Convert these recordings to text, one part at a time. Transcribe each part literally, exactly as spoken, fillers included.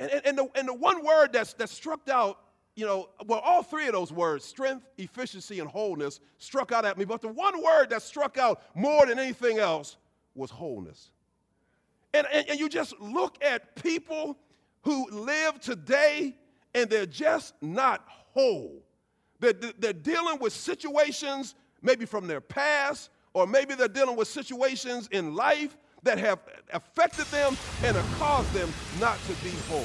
And, and, and, the, and the one word that's, that struck out, you know, well, all three of those words, strength, efficiency, and wholeness, struck out at me. But the one word that struck out more than anything else was wholeness. And, and, and you just look at people who live today, and they're just not whole. They're, they're dealing with situations maybe from their past, or maybe they're dealing with situations in life that have affected them and have caused them not to be whole.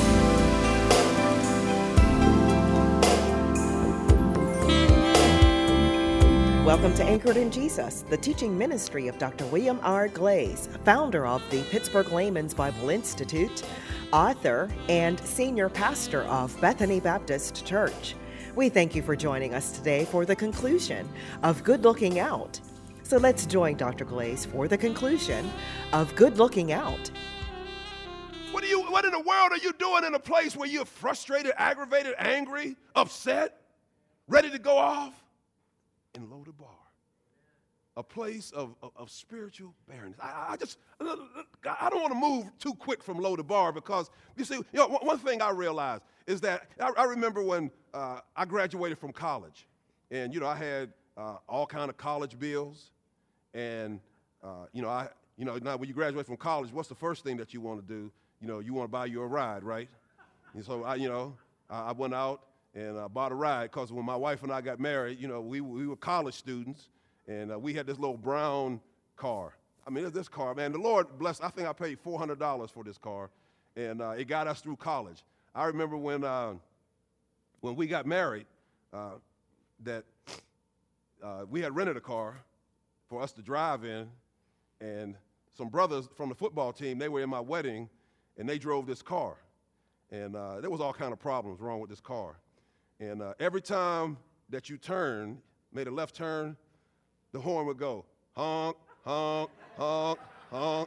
Welcome to Anchored in Jesus, the teaching ministry of Doctor William R. Glaze, founder of the Pittsburgh Layman's Bible Institute, author, and senior pastor of Bethany Baptist Church. We thank you for joining us today for the conclusion of Good Looking Out. So let's join Doctor Glaze for the conclusion of Good Looking Out. What are you? What in the world are you doing in a place where you're frustrated, aggravated, angry, upset, ready to go off? In Lodabar, a place of, of, of spiritual barrenness. I, I just, I don't want to move too quick from Lodabar because, you see, you know, one thing I realized is that I, I remember when uh, I graduated from college, and, you know, I had uh, all kind of college bills, and, uh, you know, I, you know, now when you graduate from college, what's the first thing that you want to do? You know, you want to buy you a ride, right? And so, I, you know, I, I went out and I bought a ride because when my wife and I got married, you know, we, we were college students, and uh, we had this little brown car. I mean, this car, man, the Lord bless, I think I paid four hundred dollars for this car, and uh, it got us through college. I remember when, uh, when we got married uh, that uh, we had rented a car for us to drive in, and some brothers from the football team, they were in my wedding, and they drove this car. And uh, there was all kind of problems wrong with this car. And uh, every time that you turn, made a left turn, the horn would go, honk, honk, honk, honk.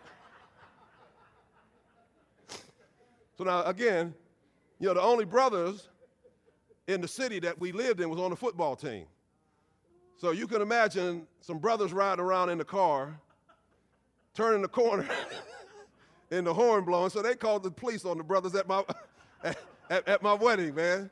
So now, again, you know, the only brothers in the city that we lived in was on the football team. So you can imagine some brothers riding around in the car, turning the corner, and the horn blowing. So they called the police on the brothers at my, at, at, at my wedding, man.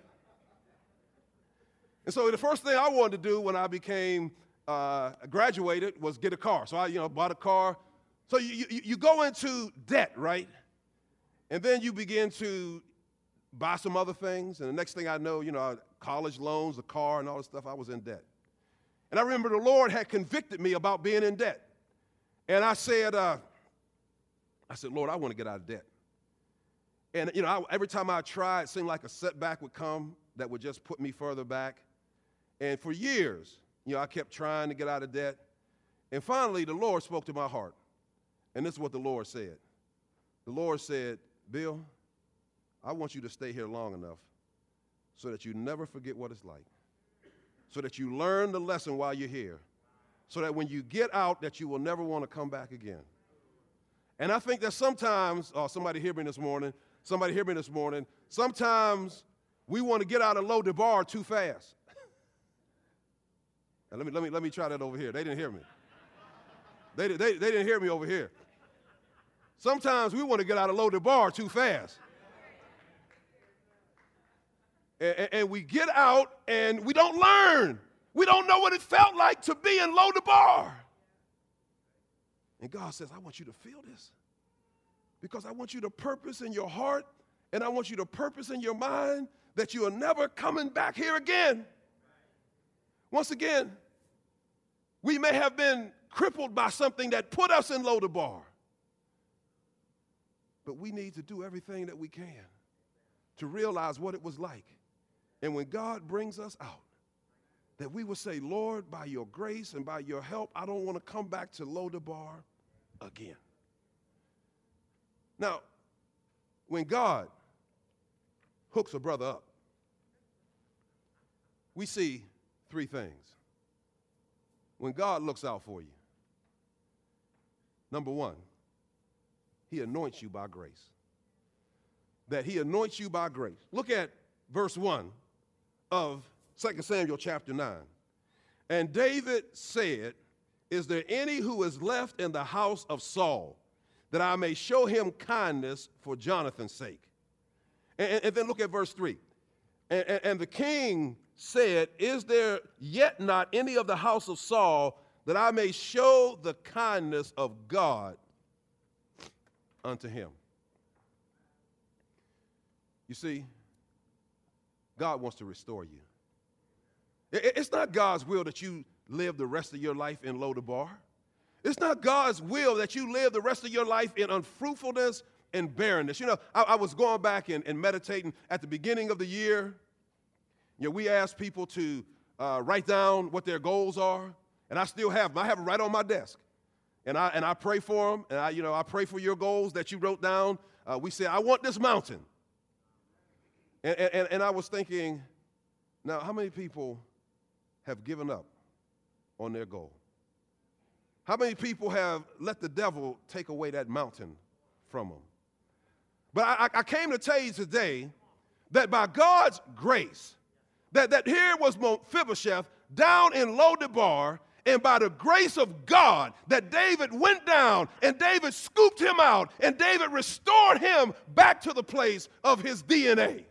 And so the first thing I wanted to do when I became uh, graduated was get a car. So I, you know, bought a car. So you, you, you go into debt, right? And then you begin to buy some other things. And the next thing I know, you know, college loans, a car, and all this stuff, I was in debt. And I remember the Lord had convicted me about being in debt. And I said, uh, I said, Lord, I want to get out of debt. And, you know, I, every time I tried, it seemed like a setback would come that would just put me further back. And for years, you know, I kept trying to get out of debt. And finally, the Lord spoke to my heart. And this is what the Lord said. The Lord said, Bill, I want you to stay here long enough so that you never forget what it's like, so that you learn the lesson while you're here, so that when you get out that you will never want to come back again. And I think that sometimes, oh, somebody hear me this morning, somebody hear me this morning, sometimes we want to get out of Lodabar too fast. Now, let me, let me, let me try that over here. They didn't hear me. They, they, they didn't hear me over here. Sometimes we want to get out of Lodabar too fast. And, and we get out and we don't learn. We don't know what it felt like to be in Lodabar. And God says, I want you to feel this because I want you to purpose in your heart and I want you to purpose in your mind that you are never coming back here again. Once again, we may have been crippled by something that put us in Lodabar, but we need to do everything that we can to realize what it was like. And when God brings us out, that we will say, Lord, by your grace and by your help, I don't want to come back to Lodabar again. Now, when God hooks a brother up, we see three things. When God looks out for you, number one, he anoints you by grace. That he anoints you by grace. Look at verse one of Second Samuel chapter nine. And David said, is there any who is left in the house of Saul, that I may show him kindness for Jonathan's sake? And, and then look at verse three. And, and, and the king said, is there yet not any of the house of Saul that I may show the kindness of God unto him? You see, God wants to restore you. It's not God's will that you live the rest of your life in Lodabar. It's not God's will that you live the rest of your life in unfruitfulness and barrenness. You know, I, I was going back and, and meditating at the beginning of the year. You know, we asked people to uh, write down what their goals are, and I still have them. I have them right on my desk, and I and I pray for them, and I you know I pray for your goals that you wrote down. Uh, we said, I want this mountain, and, and and I was thinking, now how many people have given up on their goal? How many people have let the devil take away that mountain from them? But I, I came to tell you today that by God's grace, that, that here was Mephibosheth down in Lodabar, and by the grace of God, that David went down and David scooped him out and David restored him back to the place of his D N A.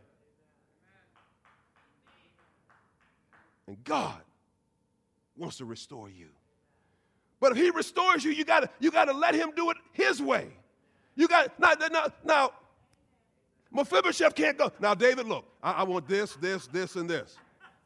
And God wants to restore you. But if he restores you, you gotta, you gotta let him do it his way. You got now, now, now Mephibosheth can't go. Now, David, look, I, I want this, this, this, and this.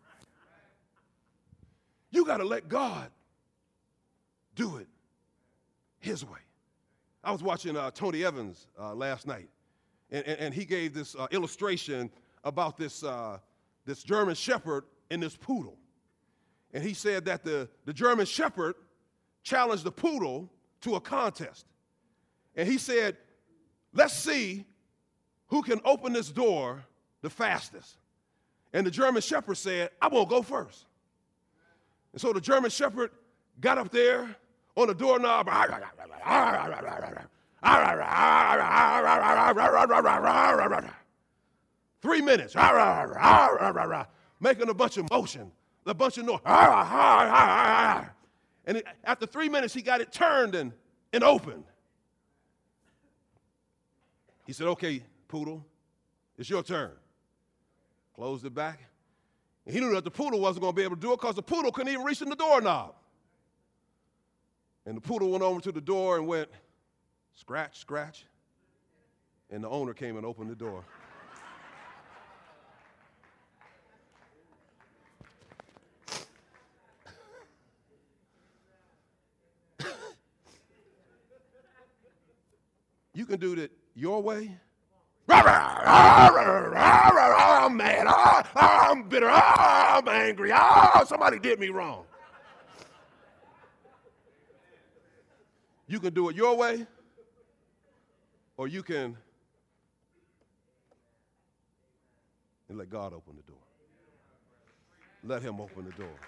You got to let God do it his way. I was watching uh, Tony Evans uh, last night, and, and, and he gave this uh, illustration about this, uh, this German shepherd and this poodle. And he said that the, the German shepherd challenged the poodle to a contest. And he said, let's see who can open this door the fastest. And the German shepherd said, I won't go first. And so the German shepherd got up there on the doorknob, three minutes, making a bunch of motion, a bunch of noise. And it, after three minutes, he got it turned and, and opened. He said, okay, poodle, it's your turn. Closed it back. And he knew that the poodle wasn't going to be able to do it because the poodle couldn't even reach in the doorknob. And the poodle went over to the door and went, scratch, scratch. And the owner came and opened the door. You can do that your way. I'm mad. I'm bitter. I'm angry. Oh, somebody did me wrong. You can do it your way, or you can and let God open the door. Let him open the door.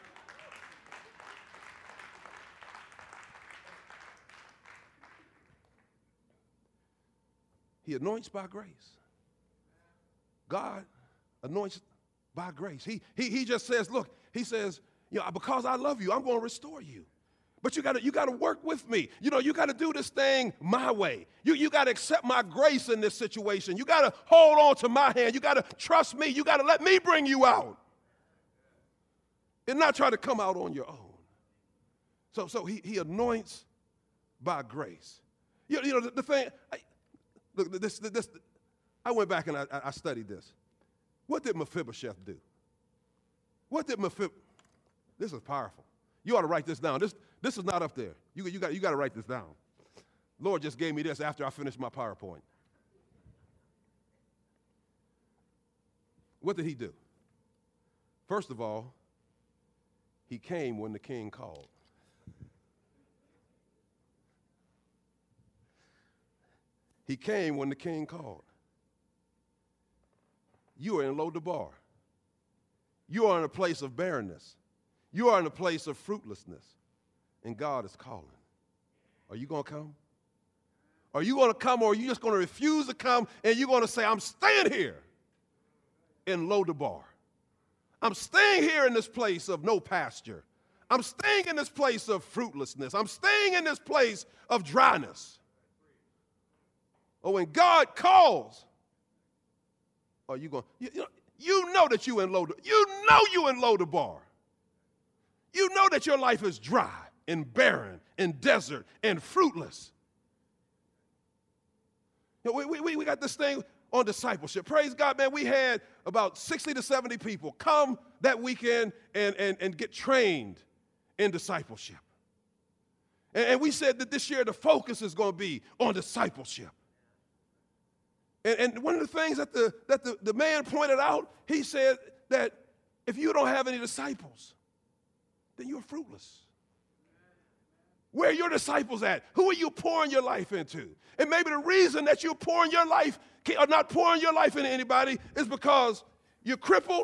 He anoints by grace. God anoints by grace. He, he, he just says, look, he says, you know, because I love you, I'm going to restore you. But you got you got to work with me. You know, you got to do this thing my way. You, you got to accept my grace in this situation. You got to hold on to my hand. You got to trust me. You got to let me bring you out and not try to come out on your own. So, so he, he anoints by grace. You, you know, the, the thing, I, look, this, this, I went back and I, I studied this. What did Mephibosheth do? What did Mephibosheth, this is powerful. You ought to write this down. This, this is not up there. You, you got, you got to write this down. Lord just gave me this after I finished my PowerPoint. What did he do? First of all, he came when the king called. He came when the king called. You are in Lodabar. You are in a place of barrenness. You are in a place of fruitlessness, and God is calling. Are you going to come? Are you going to come, or are you just going to refuse to come, and you're going to say, I'm staying here in Lodabar. I'm staying here in this place of no pasture. I'm staying in this place of fruitlessness. I'm staying in this place of dryness. Or when God calls, are you going, you, you, know, you know that you in Lodabar. You know you in Lodabar. You know that your life is dry and barren and desert and fruitless. You know, we, we, we got this thing on discipleship. Praise God, man. We had about sixty to seventy people come that weekend and, and, and get trained in discipleship. And, and we said that this year the focus is going to be on discipleship. And, and one of the things that, the, that the, the man pointed out, he said that if you don't have any disciples, then you're fruitless. Where are your disciples at? Who are you pouring your life into? And maybe the reason that you're pouring your life or not pouring your life into anybody is because you're crippled,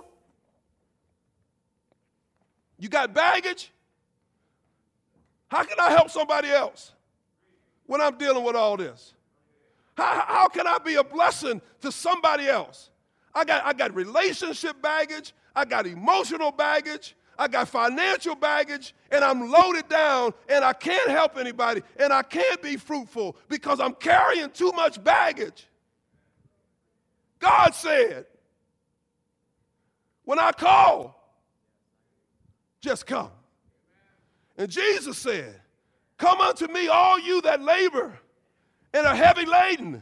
you got baggage. How can I help somebody else when I'm dealing with all this? How, how can I be a blessing to somebody else? I got, I got relationship baggage, I got emotional baggage, I got financial baggage, and I'm loaded down, and I can't help anybody, and I can't be fruitful because I'm carrying too much baggage. God said, when I call, just come. And Jesus said, come unto me, all you that labor and are heavy laden,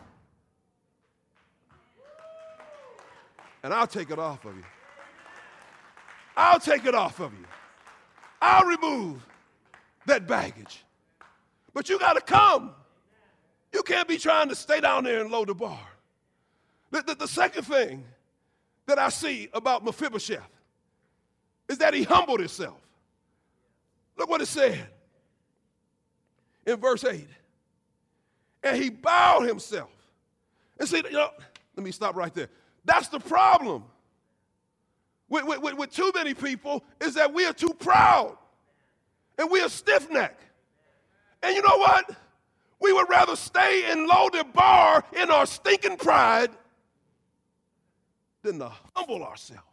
and I'll take it off of you. I'll take it off of you. I'll remove that baggage. But you got to come. You can't be trying to stay down there and Lodabar. The, the, the second thing that I see about Mephibosheth is that he humbled himself. Look what it said in verse eight. And he bowed himself. And see, you know, let me stop right there. That's the problem with, with, with too many people, is that we are too proud and we are stiff-necked. And you know what? We would rather stay in Lodabar in our stinking pride than to humble ourselves.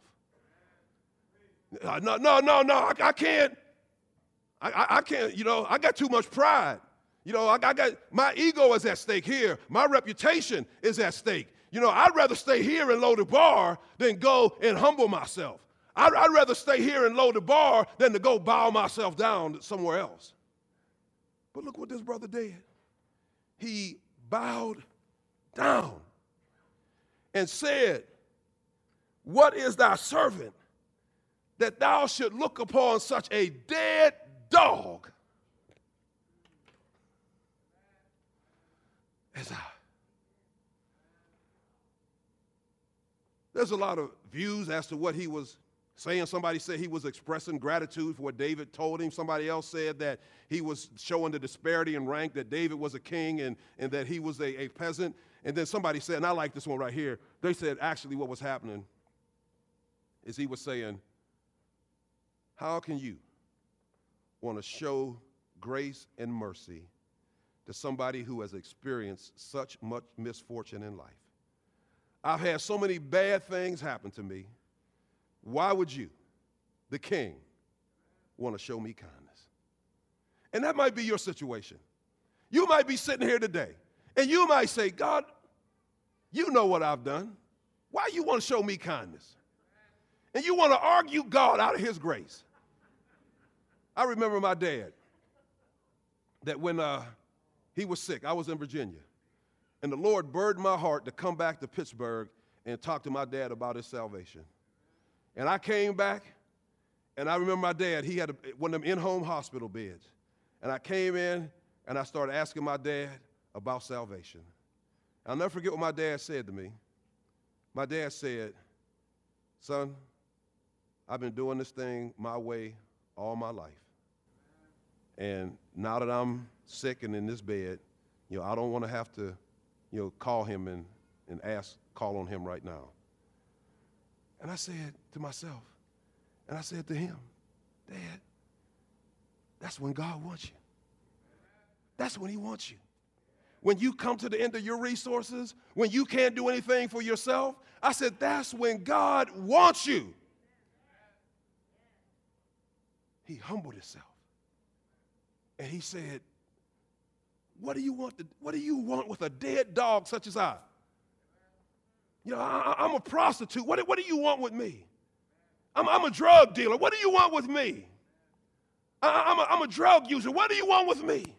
No, no, no, no, I, I can't. I, I, I can't, you know, I got too much pride. You know, I, I got, my ego is at stake here. My reputation is at stake. You know, I'd rather stay here in Lodabar than go and humble myself. I'd, I'd rather stay here in Lodabar than to go bow myself down somewhere else. But look what this brother did. He bowed down and said, what is thy servant that thou should look upon such a dead dog as I? There's a lot of views as to what he was saying. Somebody said he was expressing gratitude for what David told him. Somebody else said that he was showing the disparity in rank, that David was a king and, and that he was a, a peasant. And then somebody said, and I like this one right here, they said actually what was happening is he was saying, how can you want to show grace and mercy to somebody who has experienced such much misfortune in life? I've had so many bad things happen to me. Why would you, the king, want to show me kindness? And that might be your situation. You might be sitting here today, and you might say, God, you know what I've done. Why you want to show me kindness? And you want to argue God out of his grace. I remember my dad, that when uh, he was sick, I was in Virginia, and the Lord burdened my heart to come back to Pittsburgh and talk to my dad about his salvation. And I came back, and I remember my dad, he had a, one of them in-home hospital beds. And I came in, and I started asking my dad about salvation. I'll never forget what my dad said to me. My dad said, son, I've been doing this thing my way all my life. And now that I'm sick and in this bed, you know, I don't want to have to, you know, call him and, and ask, call on him right now. And I said to myself, and I said to him, Dad, that's when God wants you. That's when he wants you. When you come to the end of your resources, when you can't do anything for yourself, I said, that's when God wants you. He humbled himself. And he said, what do you want to, what do you want with a dead dog such as I? You know, I, I'm a prostitute. What, what do you want with me? I'm, I'm a drug dealer. What do you want with me? I, I'm, a, I'm a drug user. What do you want with me?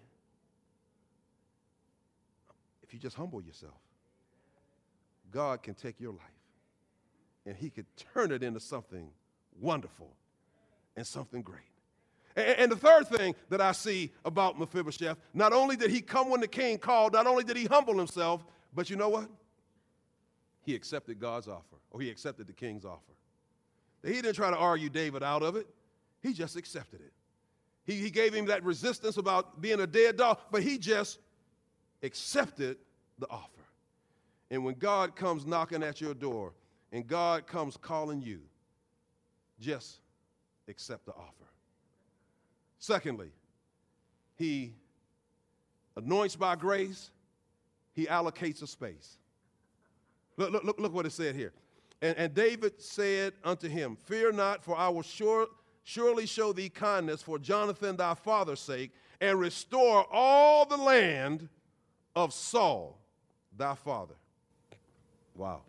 If you just humble yourself, God can take your life and he could turn it into something wonderful and something great. And, and the third thing that I see about Mephibosheth, not only did he come when the king called, not only did he humble himself, but you know what? He accepted God's offer, or he accepted the king's offer. He didn't try to argue David out of it. He just accepted it. He, he gave him that resistance about being a dead dog, but he just accepted the offer. And when God comes knocking at your door and God comes calling you, just accept the offer. Secondly, he anoints by grace, he allocates a space. Look, look, look, look what it said here. And, and David said unto him, fear not, for I will sure, surely show thee kindness for Jonathan thy father's sake, and restore all the land of Saul thy father. Wow.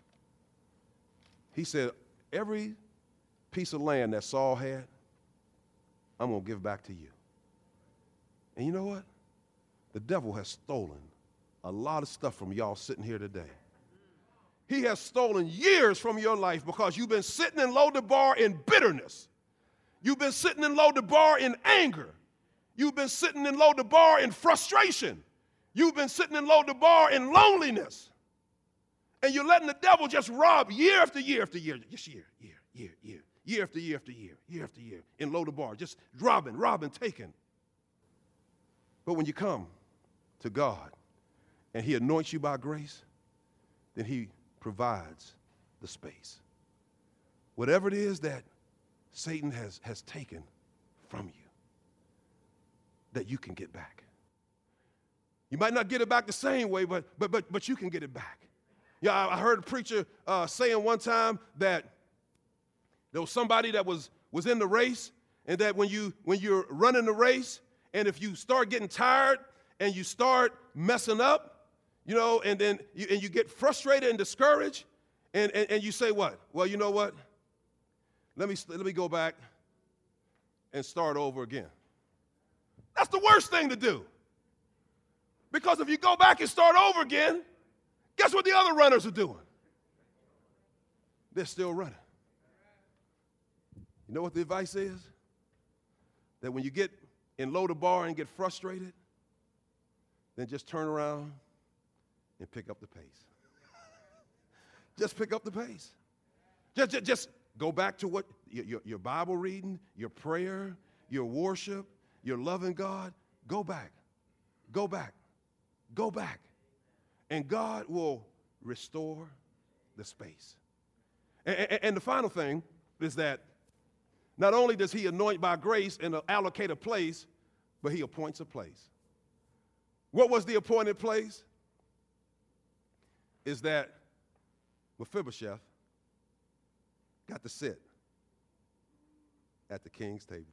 He said, every piece of land that Saul had, I'm going to give back to you. And you know what? The devil has stolen a lot of stuff from y'all sitting here today. He has stolen years from your life because you've been sitting in Lo-Debar in bitterness. You've been sitting in Lo-Debar in anger. You've been sitting in Lo-Debar in frustration. You've been sitting in Lo-Debar in loneliness. And you're letting the devil just rob year after year after year, just year, year, year, year, year after year after year, year after year in Lo-Debar, just robbing, robbing, taking. But when you come to God and he anoints you by grace, then he provides the space. Whatever it is that Satan has, has taken from you, that you can get back. You might not get it back the same way, but, but, but, but you can get it back. Yeah, I, I heard a preacher uh, saying one time that there was somebody that was, was in the race, and that when, you, when you're running the race, and if you start getting tired and you start messing up, you know, and then you, and you get frustrated and discouraged, and, and, and you say what? Well, you know what? Let me, let me go back and start over again. That's the worst thing to do. Because if you go back and start over again, guess what the other runners are doing? They're still running. You know what the advice is? That when you get in Lo-Debar and get frustrated, then just turn around and pick up the pace. Just pick up the pace. Just, just, just go back to what your, your Bible reading, your prayer, your worship, your loving God. Go back. Go back. Go back. And God will restore the space. And, and, and the final thing is that not only does he anoint by grace and allocate a place, but he appoints a place. What was the appointed place? Is that Mephibosheth got to sit at the king's table.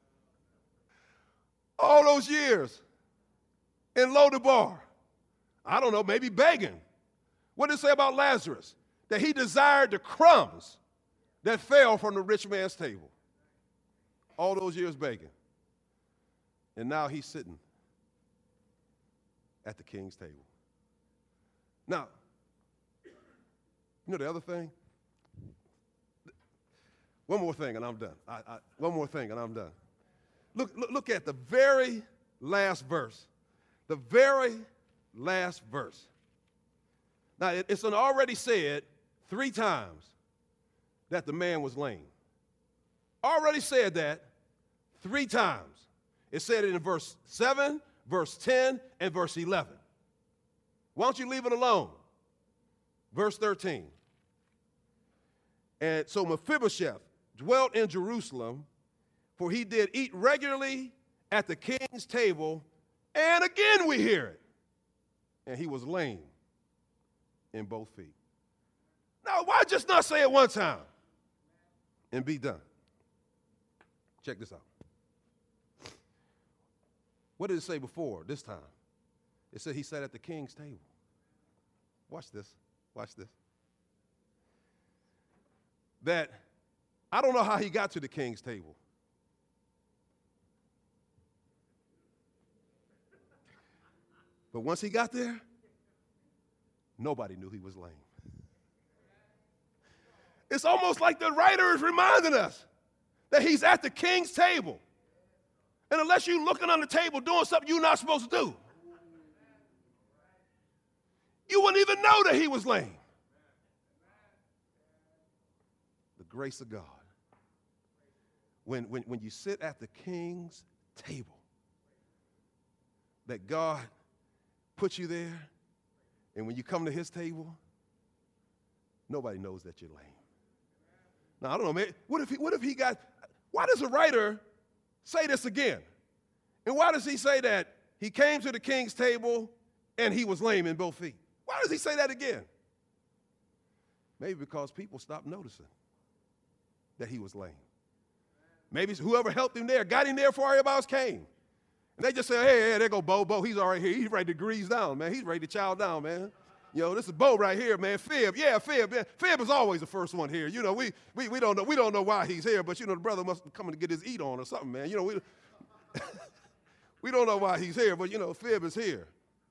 All those years in Lo-Debar, I don't know, maybe begging. What did it say about Lazarus? That he desired the crumbs that fell from the rich man's table. All those years begging. And now he's sitting at the king's table. Now, you know the other thing? One more thing and I'm done. I, I, one more thing and I'm done. Look, look, look at the very last verse. The very last verse. Now, it, it's already said three times that the man was lame. Already said that three times. It said it in verse seven, verse ten, and verse eleven. Why don't you leave it alone? Verse thirteen. And so Mephibosheth dwelt in Jerusalem, for he did eat regularly at the king's table, and again we hear it. And he was lame in both feet. Now, why just not say it one time and be done? Check this out. What did it say before this time? It said he sat at the king's table. Watch this. Watch this. that I don't know how he got to the king's table. But once he got there, nobody knew he was lame. It's almost like the writer is reminding us that he's at the king's table. And unless you're looking on the table doing something you're not supposed to do, you wouldn't even know that he was lame. The grace of God. When, when, when you sit at the king's table, that God put you there, and when you come to his table, nobody knows that you're lame. Now, I don't know, man, what if he, what if he got, why does the writer say this again? And why does he say that he came to the king's table and he was lame in both feet? Why does he say that again? Maybe because people stopped noticing that he was lame. Maybe whoever helped him there got him there before everybody else came. And they just say, hey, hey, there go Bo. Bo, he's already here. He's ready to grease down, man. He's ready to chow down, man. You know, this is Bo right here, man. Fib, yeah, Fib. Man. Fib is always the first one here. You know, we, we, we, don't know, we don't know why he's here, but, you know, the brother must be coming to get his eat on or something, man. You know, we, we don't know why he's here, but, you know, Fib is here.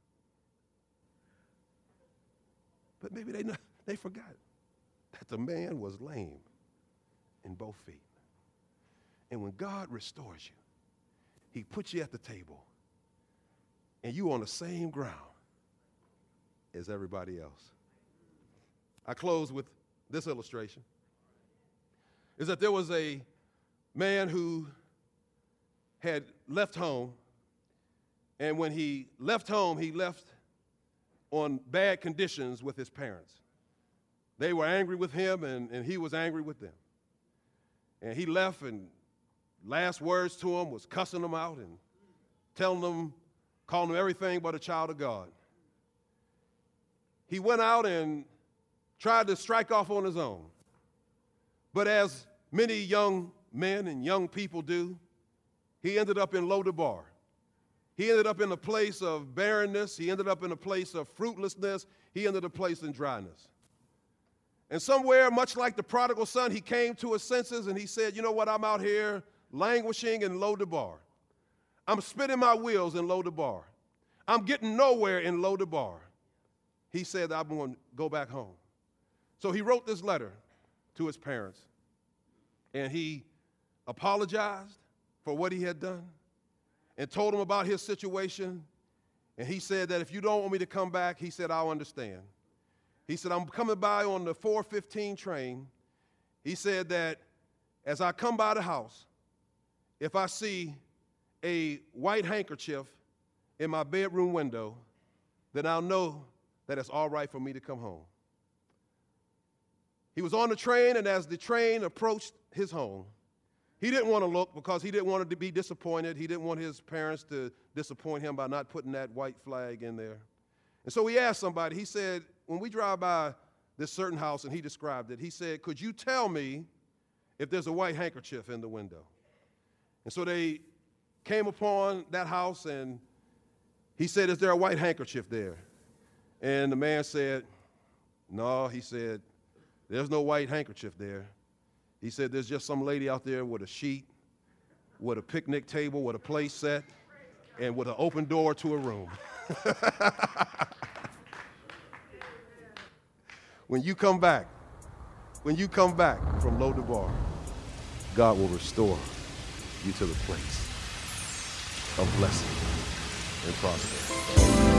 But maybe they, they forgot that the man was lame in both feet. And when God restores you, he puts you at the table, and you on the same ground as everybody else. I close with this illustration, is that there was a man who had left home, and when he left home, he left on bad conditions with his parents. They were angry with him, and, and he was angry with them. And he left, and last words to him was cussing them out and telling them, calling them everything but a child of God. He went out and tried to strike off on his own. But as many young men and young people do, he ended up in Lodabar. He ended up in a place of barrenness. He ended up in a place of fruitlessness. He ended up in a place in dryness. And somewhere, much like the prodigal son, he came to his senses and he said, you know what, I'm out here languishing in Lodabar. I'm spinning my wheels in Lodabar. I'm getting nowhere in Lodabar. He said, I'm going to go back home. So he wrote this letter to his parents, and he apologized for what he had done and told them about his situation. And he said that if you don't want me to come back, he said, I'll understand. He said, I'm coming by on the four fifteen train. He said that as I come by the house, if I see a white handkerchief in my bedroom window, then I'll know that it's all right for me to come home. He was on the train, and as the train approached his home, he didn't want to look because he didn't want to be disappointed. He didn't want his parents to disappoint him by not putting that white flag in there. And so he asked somebody, he said, when we drive by this certain house, and he described it, he said, could you tell me if there's a white handkerchief in the window? And so they came upon that house, and he said, is there a white handkerchief there? And the man said, no, he said, there's no white handkerchief there. He said, there's just some lady out there with a sheet, with a picnic table, with a place set, and with an open door to a room. When you come back, when you come back from Lodabar, God will restore you to the place of blessing and prosperity.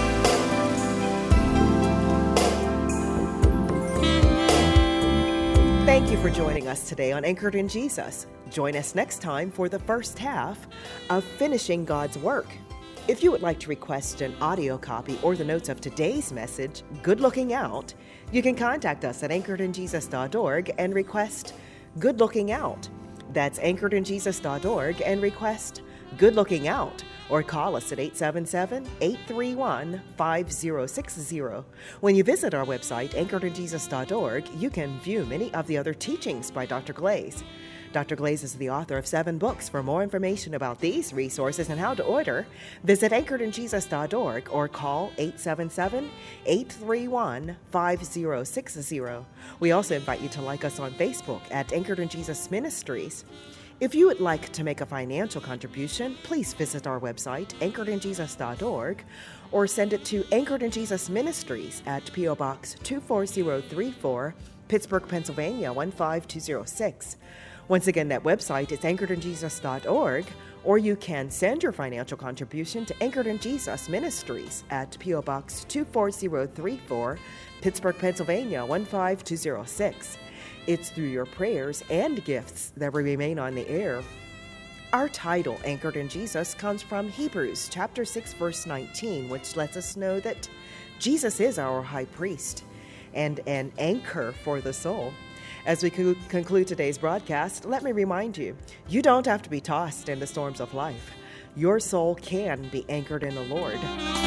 Thank you for joining us today on Anchored in Jesus. Join us next time for the first half of Finishing God's Work. If you would like to request an audio copy or the notes of today's message, Good Looking Out, you can contact us at anchored in jesus dot org and request Good Looking Out. That's anchored in jesus dot org and request Good Looking Out, or call us at eight seven seven, eight three one, five zero six zero. When you visit our website, anchored in jesus dot org, you can view many of the other teachings by Doctor Glaze. Doctor Glaze is the author of seven books. For more information about these resources and how to order, visit anchored in jesus dot org or call eight seven seven, eight three one, five zero six zero. We also invite you to like us on Facebook at Anchored in Jesus Ministries. If you would like to make a financial contribution, please visit our website, anchored in jesus dot org, or send it to Anchored in Jesus Ministries at P O Box two four zero three four, Pittsburgh, Pennsylvania one five two zero six. Once again, that website is anchored in jesus dot org, or you can send your financial contribution to Anchored in Jesus Ministries at P O Box two four zero three four, Pittsburgh, Pennsylvania one five two zero six. It's through your prayers and gifts that we remain on the air. Our title, Anchored in Jesus, comes from Hebrews chapter six, verse nineteen, which lets us know that Jesus is our high priest and an anchor for the soul. As we co- conclude today's broadcast, let me remind you, you don't have to be tossed in the storms of life. Your soul can be anchored in the Lord.